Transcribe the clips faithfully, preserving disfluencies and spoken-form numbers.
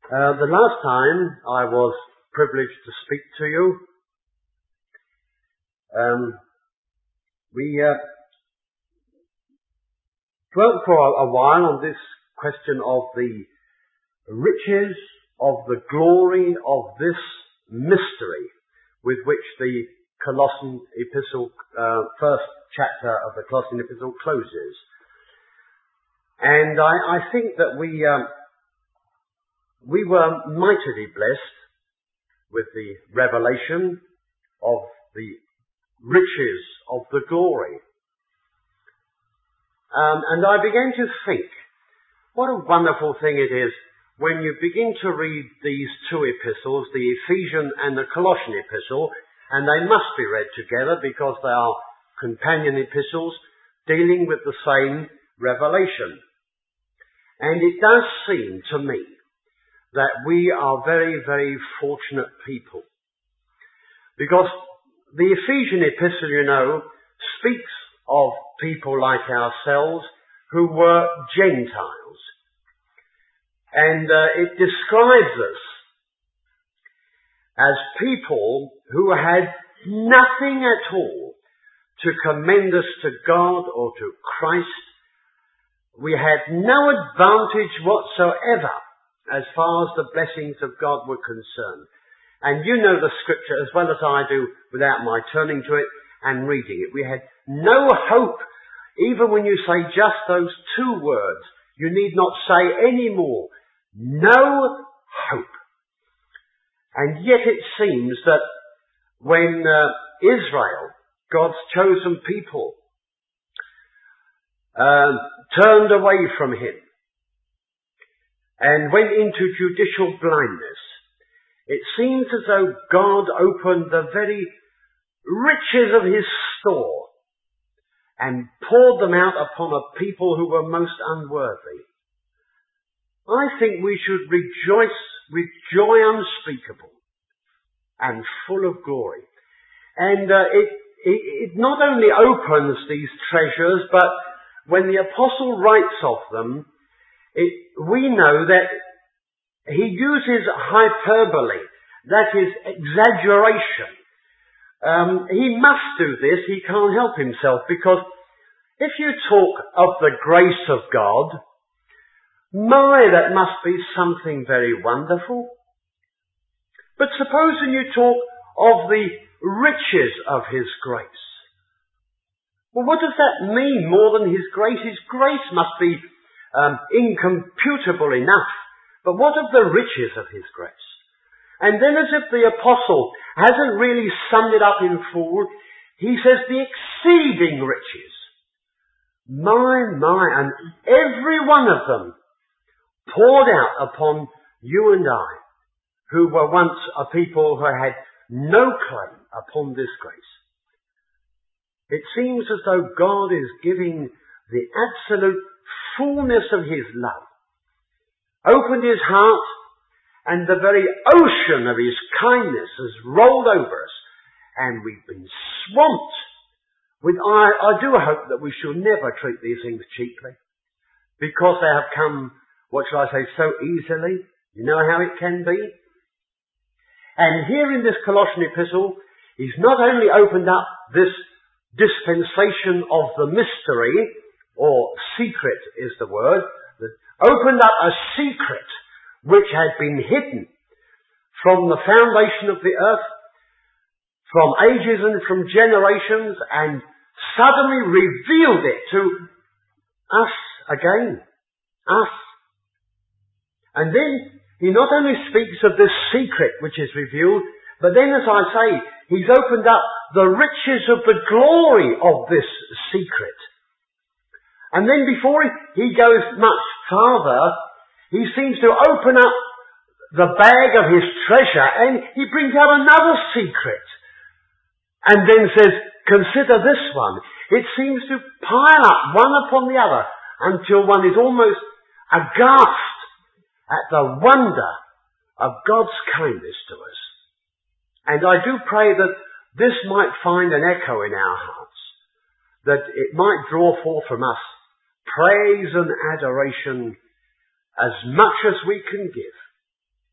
Uh, the last time I was privileged to speak to you, um, we uh, dwelt for a, a while on this question of the riches of the glory of this mystery with which the Colossian epistle, uh, first chapter of the Colossian epistle closes. And I, I think that we um, we were mightily blessed with the revelation of the riches of the glory. Um, and I began to think, what a wonderful thing it is when you begin to read these two epistles, the Ephesian and the Colossian epistle, and they must be read together because they are companion epistles dealing with the same revelation. And it does seem to me that we are very, very fortunate people. Because the Ephesian epistle, you know, speaks of people like ourselves who were Gentiles. And uh, it describes us as people who had nothing at all to commend us to God or to Christ. We had no advantage whatsoever as far as the blessings of God were concerned. And you know the scripture as well as I do without my turning to it and reading it. We had no hope. Even when you say just those two words, you need not say any more. No hope. And yet it seems that when uh, Israel, God's chosen people, uh, turned away from him and went into judicial blindness, it seems as though God opened the very riches of his store and poured them out upon a people who were most unworthy. I think we should rejoice with joy unspeakable and full of glory. And uh, it, it, it not only opens these treasures, but when the apostle writes of them, it, we know that he uses hyperbole, that is exaggeration. Um, he must do this, he can't help himself, because if you talk of the grace of God, my, that must be something very wonderful. But supposing you talk of the riches of his grace. Well, what does that mean more than his grace? His grace must be um, incomputable enough. But what of the riches of his grace? And then as if the apostle hasn't really summed it up in full, he says the exceeding riches. My, my, and every one of them poured out upon you and I, who were once a people who had no claim upon this grace. It seems as though God is giving the absolute fullness of his love, opened his heart, and the very ocean of his kindness has rolled over us, and we've been swamped with, I, I do hope that we shall never treat these things cheaply, because they have come, what shall I say, so easily. You know how it can be? And here in this Colossian epistle, he's not only opened up this dispensation of the mystery, or secret is the word, opened up a secret which had been hidden from the foundation of the earth, from ages and from generations, and suddenly revealed it to us again. Us. And then he not only speaks of this secret which is revealed, but then, as I say, he's opened up the riches of the glory of this secret. And then before he goes much farther, he seems to open up the bag of his treasure and he brings out another secret. And then says, consider this one. It seems to pile up one upon the other until one is almost aghast at the wonder of God's kindness to us. And I do pray that this might find an echo in our hearts, that it might draw forth from us praise and adoration as much as we can give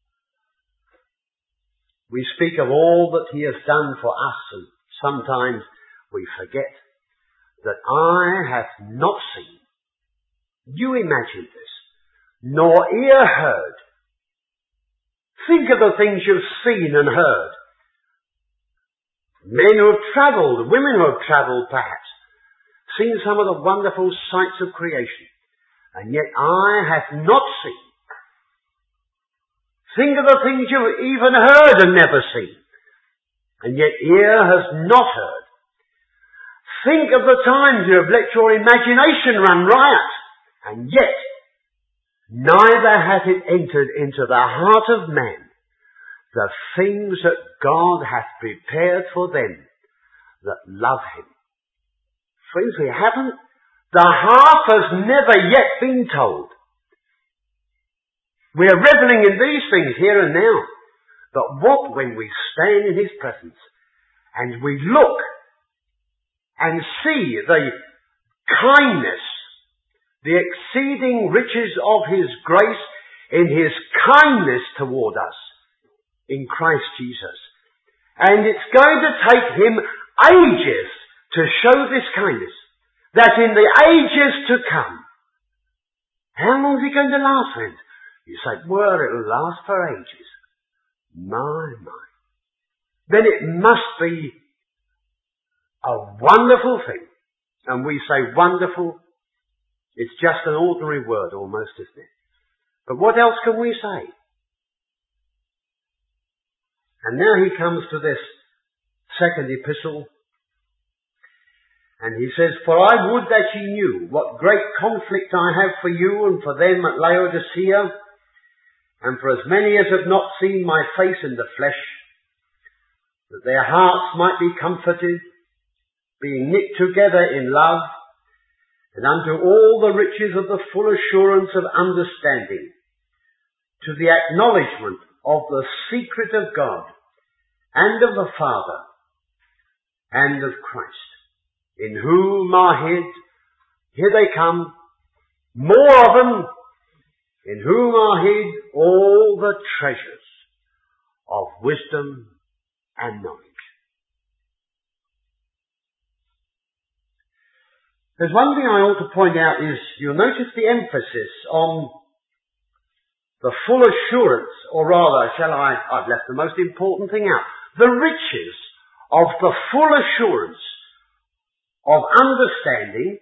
We speak of all that he has done for us, and sometimes we forget that eye hath not seen. You imagine this, nor ear heard. Think of the things you've seen and heard. Men who have travelled, women who have travelled perhaps, seen some of the wonderful sights of creation, and yet eye hath not seen. Think of the things you've even heard and never seen, and yet ear has not heard. Think of the times you have let your imagination run riot, and yet neither hath it entered into the heart of man the things that God hath prepared for them that love him. Friends, we haven't. The half has never yet been told. We are reveling in these things here and now. But what when we stand in his presence and we look and see the kindness, the exceeding riches of his grace in his kindness toward us in Christ Jesus. And it's going to take him ages to show this kindness, that in the ages to come. How long is it going to last, friends? You say, well, it'll last for ages. My, my. Then it must be a wonderful thing. And we say wonderful, it's just an ordinary word almost, isn't it? But what else can we say? And now he comes to this second epistle, and he says, for I would that ye knew what great conflict I have for you and for them at Laodicea, and for as many as have not seen my face in the flesh, that their hearts might be comforted, being knit together in love, and unto all the riches of the full assurance of understanding, to the acknowledgement of the secret of God, and of the Father, and of Christ, in whom are hid, here they come, more of them, in whom are hid all the treasures of wisdom and knowledge. There's one thing I ought to point out is, you'll notice the emphasis on the full assurance, or rather, shall I, I've left the most important thing out, the riches of the full assurance of understanding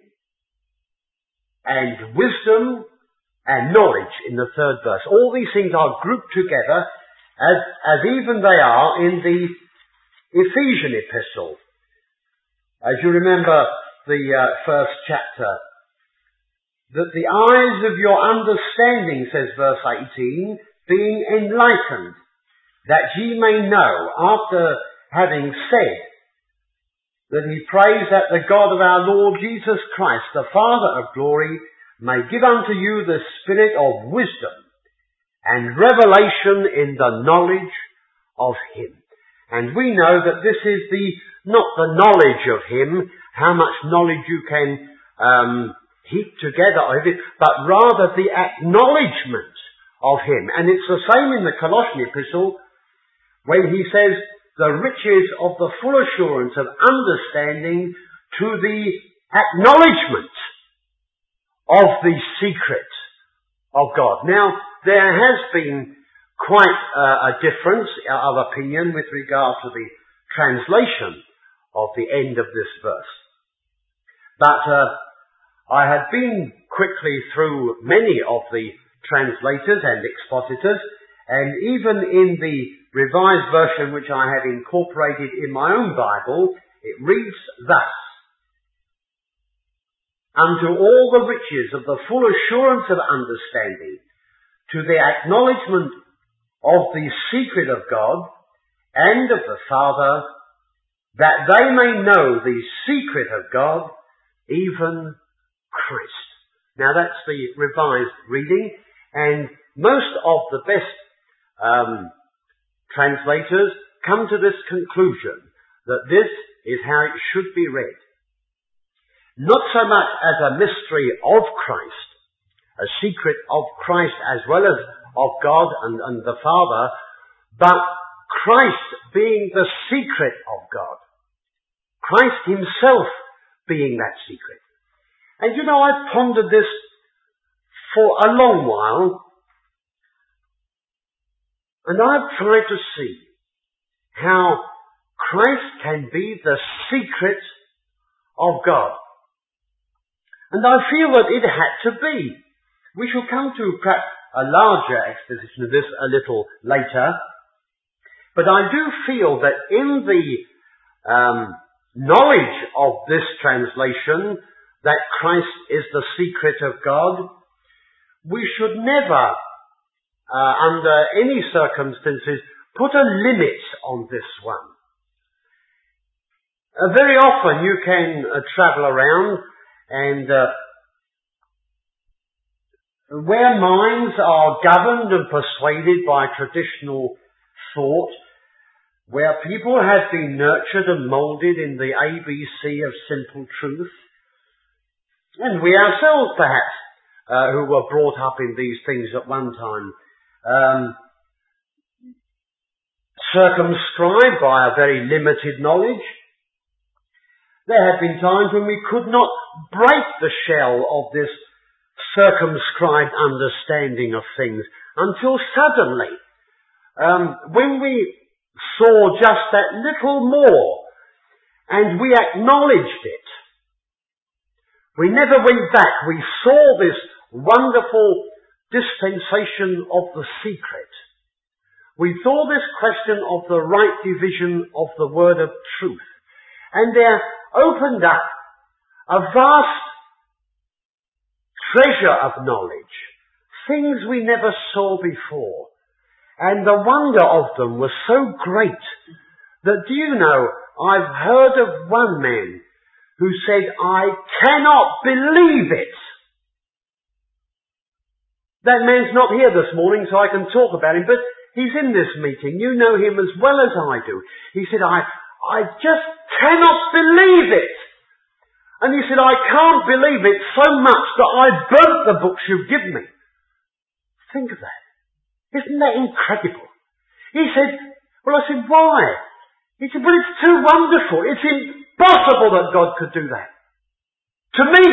and wisdom and knowledge in the third verse. All these things are grouped together as, as even they are in the Ephesian epistle. As you remember the uh, first chapter, that the eyes of your understanding, says verse eighteen, being enlightened, that ye may know, after having said, that he prays that the God of our Lord Jesus Christ, the Father of glory, may give unto you the spirit of wisdom and revelation in the knowledge of him. And we know that this is the, not the knowledge of him, how much knowledge you can um, heap together of it, but rather the acknowledgement of him. And it's the same in the Colossian epistle, when he says, the riches of the full assurance of understanding to the acknowledgement of the secret of God. Now, there has been quite uh, a difference of opinion with regard to the translation of the end of this verse. But uh, I had been quickly through many of the translators and expositors, and even in the Revised Version which I have incorporated in my own Bible, it reads thus, unto all the riches of the full assurance of understanding, to the acknowledgement of the secret of God and of the Father, that they may know the secret of God, even Christ. Now that's the revised reading, and most of the best um, translators come to this conclusion, that this is how it should be read. Not so much as a mystery of Christ, a secret of Christ as well as of God and, and the Father, but Christ being the secret of God. Christ himself being that secret. And you know, I've pondered this for a long while, and I've tried to see how Christ can be the secret of God. And I feel that it had to be. We shall come to perhaps a larger exposition of this a little later. But I do feel that in the um, knowledge of this translation, that Christ is the secret of God, we should never, uh, under any circumstances, put a limit on this one. Uh, very often you can uh, travel around and uh, where minds are governed and persuaded by traditional thought, where people have been nurtured and moulded in the A B C of simple truth, and we ourselves perhaps, uh, who were brought up in these things at one time, um, circumscribed by a very limited knowledge, there have been times when we could not break the shell of this circumscribed understanding of things until suddenly, um, when we saw just that little more and we acknowledged it, we never went back. We saw this wonderful dispensation of the secret. We saw this question of the right division of the word of truth. And there opened up a vast treasure of knowledge, things we never saw before. And the wonder of them was so great that, do you know, I've heard of one man who said, I cannot believe it. That man's not here this morning, so I can talk about him, but he's in this meeting. You know him as well as I do. He said, I, I just cannot believe it. And he said, I can't believe it so much that I burnt the books you've given me. Think of that. Isn't that incredible? He said, well, I said, why? He said, well, it's too wonderful. It's impossible that God could do that. To me.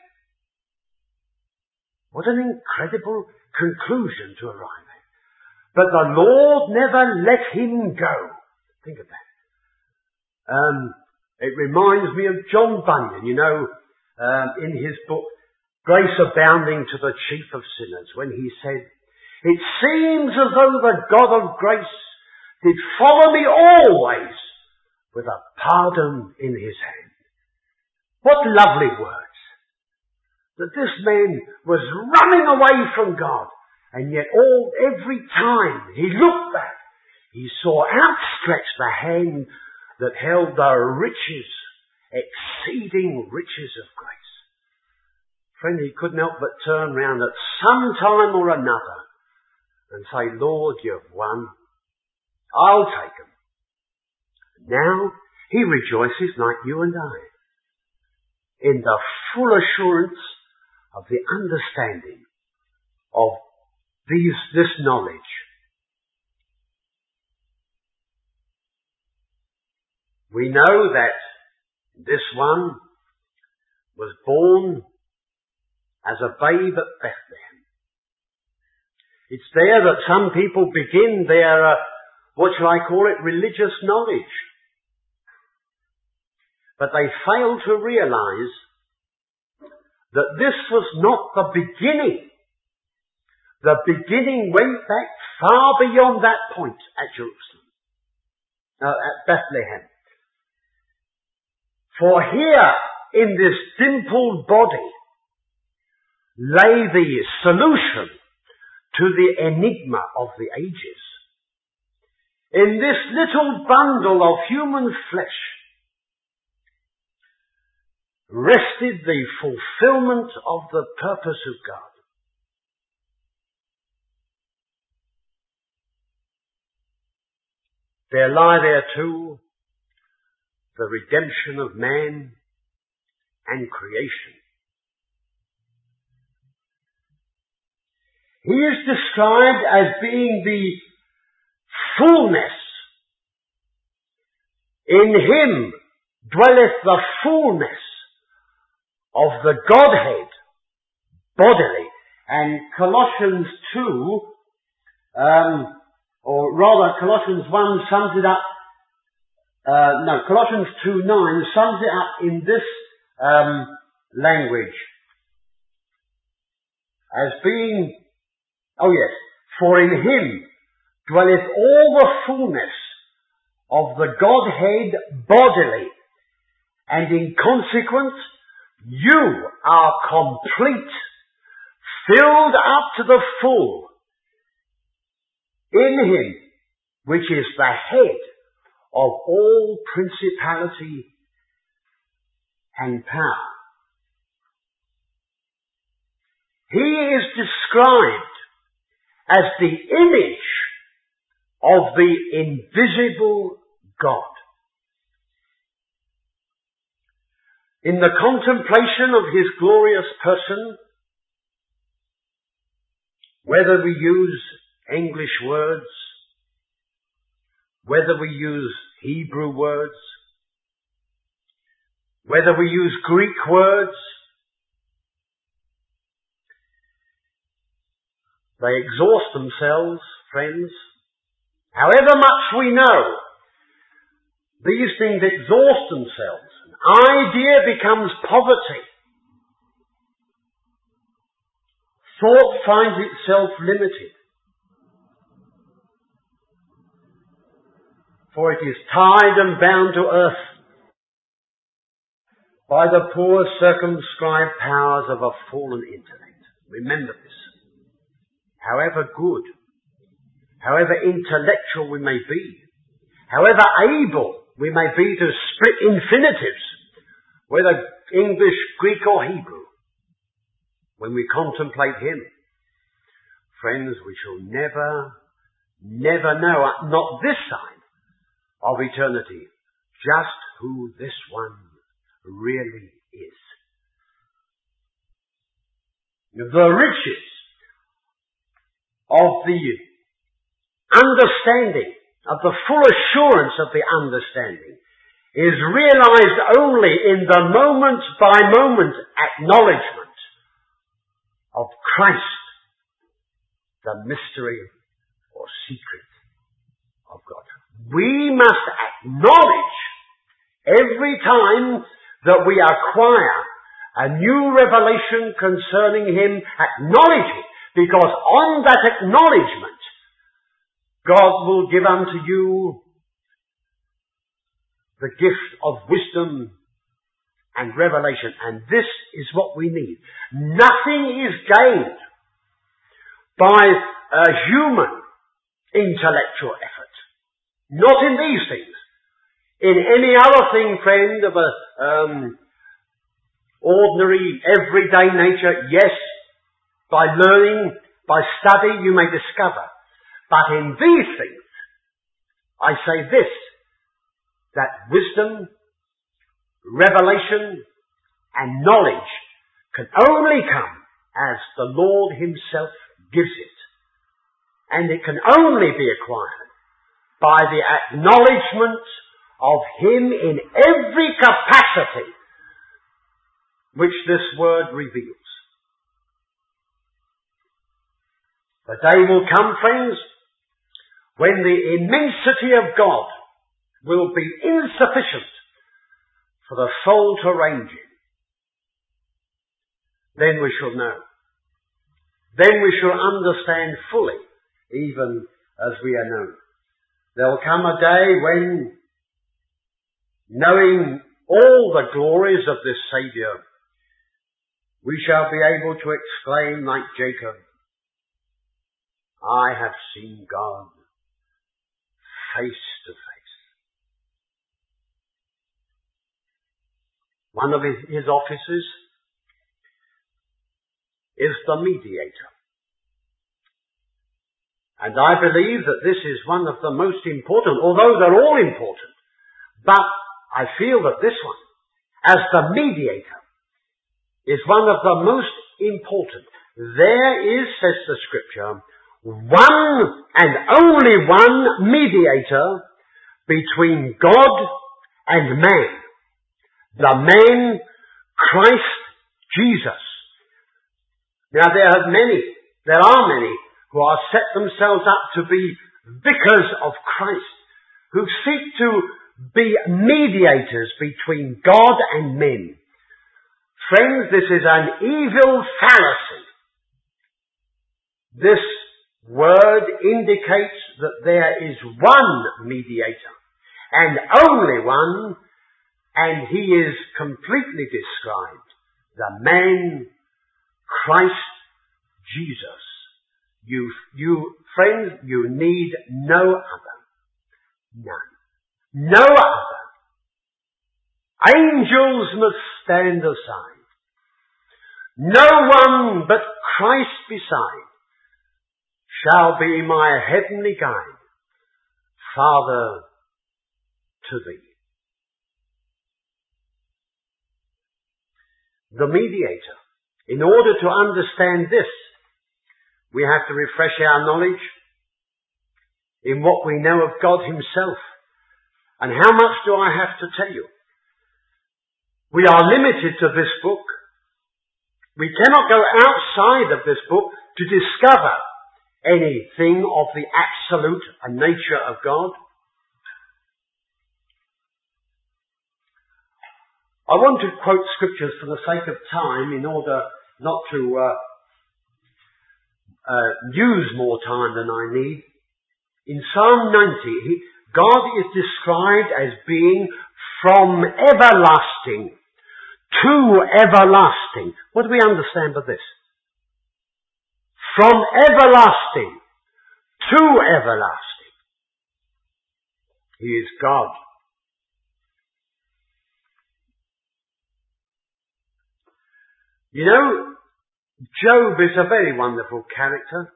What an incredible conclusion to arrive at. But the Lord never let him go. Think of that. Um, it reminds me of John Bunyan, you know, um, in his book, Grace Abounding to the Chief of Sinners, when he said, it seems as though the God of grace did follow me always with a pardon in his hand. What lovely words. That this man was running away from God, and yet all, every time he looked back, he saw outstretched the hand that held the riches, exceeding riches of grace. Friend, he couldn't help but turn round at some time or another and say, Lord, you've won. I'll take them. Now he rejoices like you and I in the full assurance of the understanding of these, this knowledge. We know that this one was born as a babe at Bethlehem. It's there that some people begin their, uh, what shall I call it, religious knowledge. But they fail to realize that this was not the beginning. The beginning went back far beyond that point at Jerusalem, uh, at Bethlehem. For here, in this dimpled body, lay the solution to the enigma of the ages. In this little bundle of human flesh rested the fulfillment of the purpose of God. There lie there too the redemption of man and creation. He is described as being the fullness In him dwelleth the fullness of the Godhead bodily. And Colossians two, um, or rather Colossians one sums it up, uh, no, Colossians two nine sums it up in this um, language as being, oh yes, for in him dwelleth all the fullness of the Godhead bodily, and in consequence you are complete, filled up to the full in him, which is the head of all principality and power. He is described as the image of the invisible God. In the contemplation of his glorious person, whether we use English words, whether we use Hebrew words, whether we use Greek words, they exhaust themselves, friends. However much we know, these things exhaust themselves. An idea becomes poverty. Thought finds itself limited. For it is tied and bound to earth by the poor circumscribed powers of a fallen intellect. Remember this. However good, however intellectual we may be, however able we may be to split infinitives, whether English, Greek or Hebrew, when we contemplate him, friends, we shall never, never know, not this side of eternity, just who this one really is. The riches of the understanding, of the full assurance of the understanding, is realized only in the moment by moment acknowledgement of Christ, the mystery or secret of God. We must acknowledge every time that we acquire a new revelation concerning him, acknowledge it, because on that acknowledgement, God will give unto you the gift of wisdom and revelation. And this is what we need. Nothing is gained by a human intellectual effort. Not in these things. In any other thing, friend, of a um, ordinary, everyday nature, yes, by learning, by study, you may discover. But in these things, I say this, that wisdom, revelation, and knowledge can only come as the Lord himself gives it. And it can only be acquired by the acknowledgement of him in every capacity which this word reveals. The day will come, friends, when the immensity of God will be insufficient for the soul to range in. Then we shall know. Then we shall understand fully, even as we are known. There will come a day when, knowing all the glories of this Saviour, we shall be able to exclaim like Jacob, I have seen God face to face. One of his, his offices is the mediator. And I believe that this is one of the most important, although they're all important. But I feel that this one, as the mediator, is one of the most important. There is, says the Scripture, one and only one mediator between God and man. The man, Christ Jesus. Now there are many, there are many who are set themselves up to be vicars of Christ, who seek to be mediators between God and men. Friends, this is an evil fallacy. This word indicates that there is one mediator, and only one, and he is completely described, the man, Christ Jesus. You, you, friends, you need no other. None. No other. Angels must stand aside. No one but Christ beside shall be my heavenly guide, Father, to thee. The mediator. In order to understand this, we have to refresh our knowledge in what we know of God himself. And how much do I have to tell you? We are limited to this book. We cannot go outside of this book to discover anything of the absolute nature of God. I want to quote scriptures for the sake of time in order not to uh, uh, use more time than I need. In Psalm ninety, he, God is described as being from everlasting to everlasting. What do we understand by this? From everlasting to everlasting. He is God. You know, Job is a very wonderful character.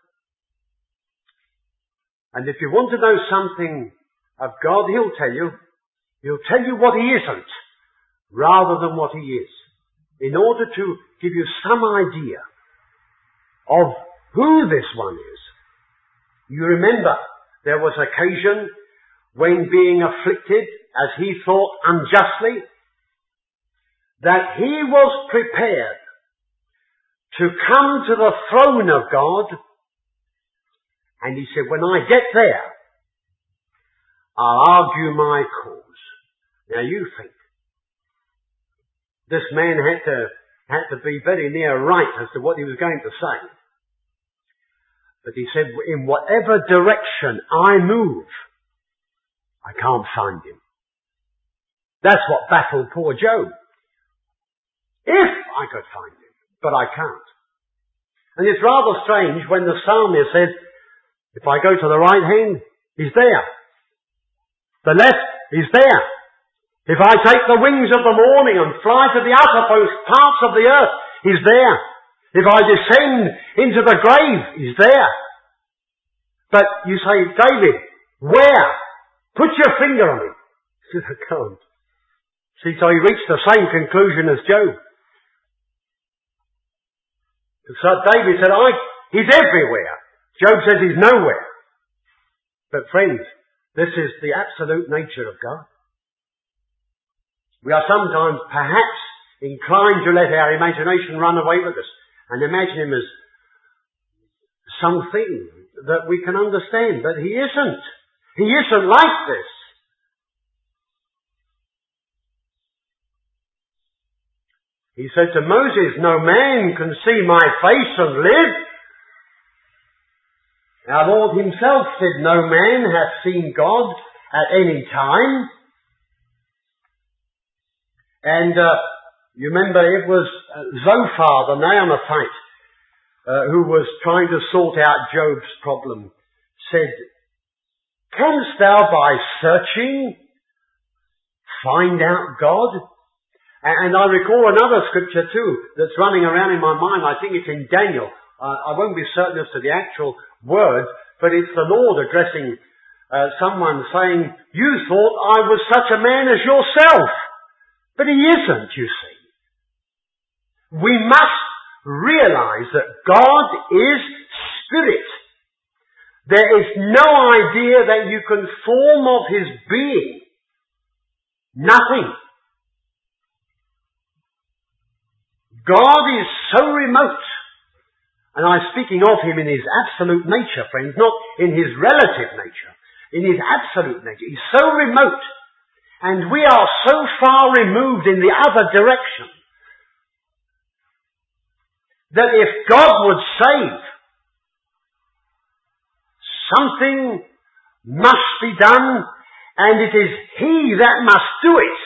And if you want to know something of God, he'll tell you. He'll tell you what he isn't, rather than what he is, in order to give you some idea of who this one is. You remember, there was occasion when being afflicted, as he thought unjustly, that he was prepared to come to the throne of God, and he said, when I get there, I'll argue my cause. Now you think, this man had to, had to be very near right as to what he was going to say. But he said, in whatever direction I move, I can't find him. That's what baffled poor Job. If I could find him, but I can't. And it's rather strange when the psalmist said, if I go to the right hand, he's there. The left, he's there. If I take the wings of the morning and fly to the uttermost parts of the earth, he's there. If I descend into the grave, he's there. But you say, David, where? Put your finger on it. He says, I can't. See, so he reached the same conclusion as Job. So David said, I, he's everywhere. Job says he's nowhere. But friends, this is the absolute nature of God. We are sometimes perhaps inclined to let our imagination run away with us and imagine him as something that we can understand, but he isn't. He isn't like this. He said to Moses, no man can see my face and live. Our Lord himself said, no man hath seen God at any time. And uh, you remember it was uh, Zophar, the Naamathite, uh, who was trying to sort out Job's problem, said, canst thou by searching find out God? And I recall another scripture too that's running around in my mind. I think it's in Daniel. Uh, I won't be certain as to the actual words, but it's the Lord addressing uh, someone saying, you thought I was such a man as yourself. But he isn't, you see. We must realize that God is spirit. There is no idea that you can form of his being. Nothing. God is so remote, and I'm speaking of him in his absolute nature, friends, not in his relative nature, in his absolute nature. He's so remote, and we are so far removed in the other direction, that if God would save, something must be done, and it is he that must do it.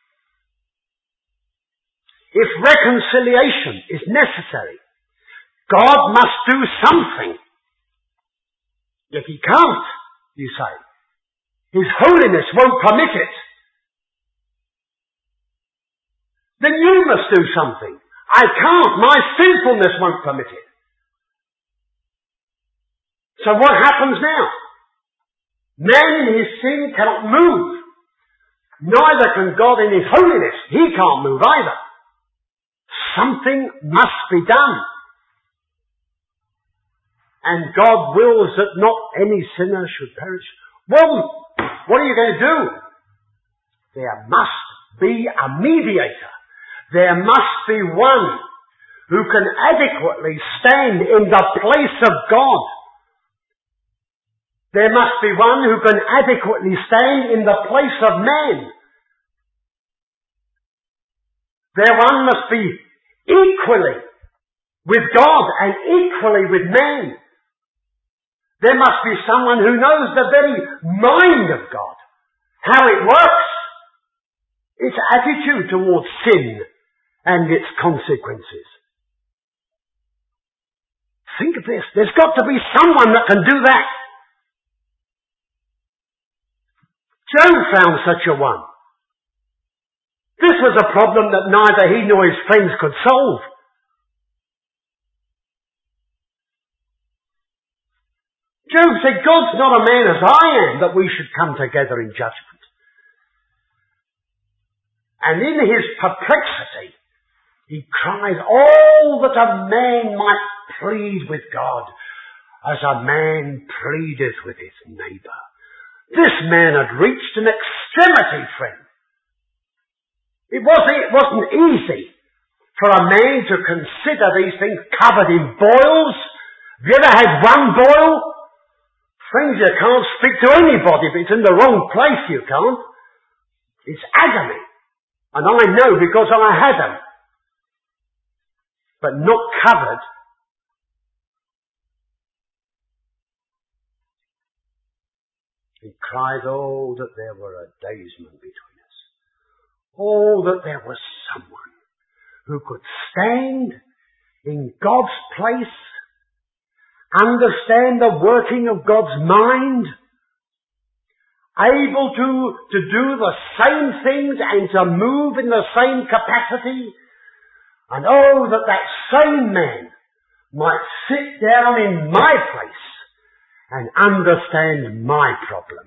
If reconciliation is necessary, God must do something. If he can't, you say, his holiness won't permit it, then you must do something. I can't. My sinfulness won't permit it. So what happens now? Man in his sin cannot move. Neither can God in his holiness. He can't move either. Something must be done. And God wills that not any sinner should perish. Well, what are you going to do? There must be a mediator. There must be one who can adequately stand in the place of God. There must be one who can adequately stand in the place of man. There one must be equally with God and equally with man. There must be someone who knows the very mind of God, how it works, its attitude towards sin and its consequences. Think of this. There's got to be someone that can do that. Job found such a one. This was a problem that neither he nor his friends could solve. Job said, God's not a man as I am that we should come together in judgment. And in his perplexity, he cries, oh, that a man might plead with God as a man pleadeth with his neighbour. This man had reached an extremity, friend. It wasn't, it wasn't easy for a man to consider these things covered in boils. Have you ever had one boil? Friends, you can't speak to anybody if it's in the wrong place, you can't. It's agony. And I know because I had them. But not covered. He cried, oh, that there were a daysman between us. Oh, that there was someone who could stand in God's place, understand the working of God's mind, able to, to do the same things and to move in the same capacity. And oh, that that same man might sit down in my place and understand my problem.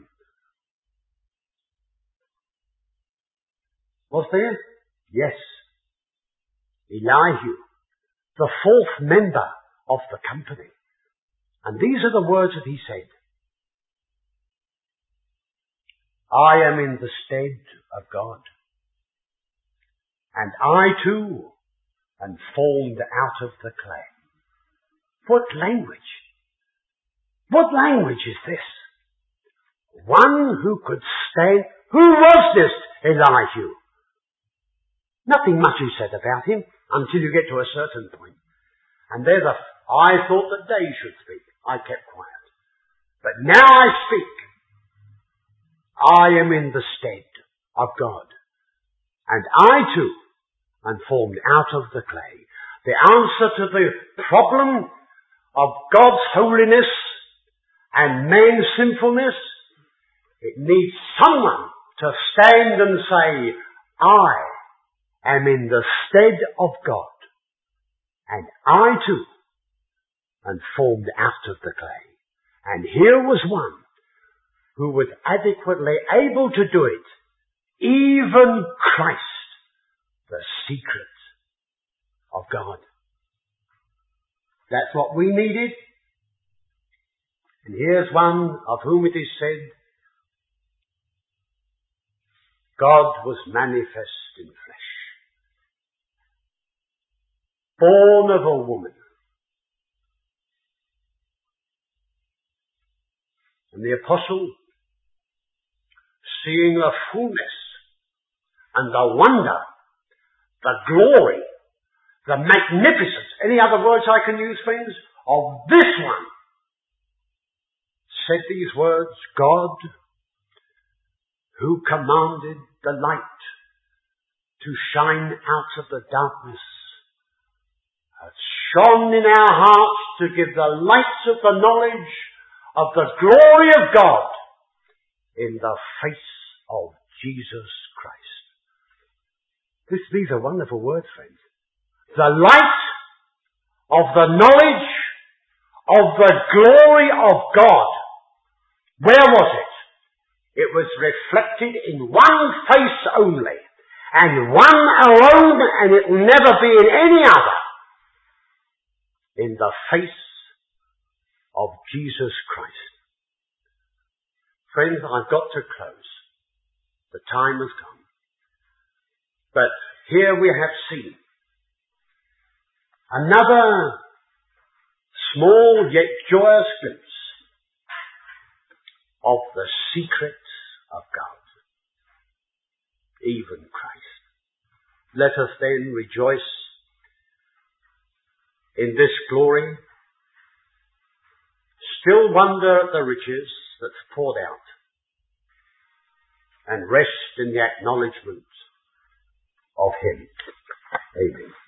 Was there? Yes. Elihu, the fourth member of the company. And these are the words that he said. I am in the stead of God. And I too am formed out of the clay. What language? What language is this? One who could stand. Who was this Elihu? Nothing much is said about him until you get to a certain point. And there's a, I thought that they should speak. I kept quiet. But now I speak. I am in the stead of God. And I too am formed out of the clay. The answer to the problem of God's holiness and man's sinfulness, it needs someone to stand and say, I am in the stead of God, and I too am formed out of the clay. And here was one who was adequately able to do it, even Christ, the secret of God. That's what we needed. And here's one of whom it is said, God was manifest in flesh, born of a woman. And the apostle, seeing the fullness and the wonder, the glory, the magnificence, any other words I can use, friends, of this one, said these words, God, who commanded the light to shine out of the darkness, has shone in our hearts to give the light of the knowledge of the glory of God in the face of Jesus Christ. This, these are wonderful words, friends. The light of the knowledge of the glory of God. Where was it? It was reflected in one face only, and one alone, and it will never be in any other. In the face of Jesus Christ. Friends, I've got to close. The time has come. But here we have seen another small yet joyous glimpse of the secrets of God, even Christ. Let us then rejoice in this glory, still wonder at the riches that's poured out, and rest in the acknowledgement of Him. Amen.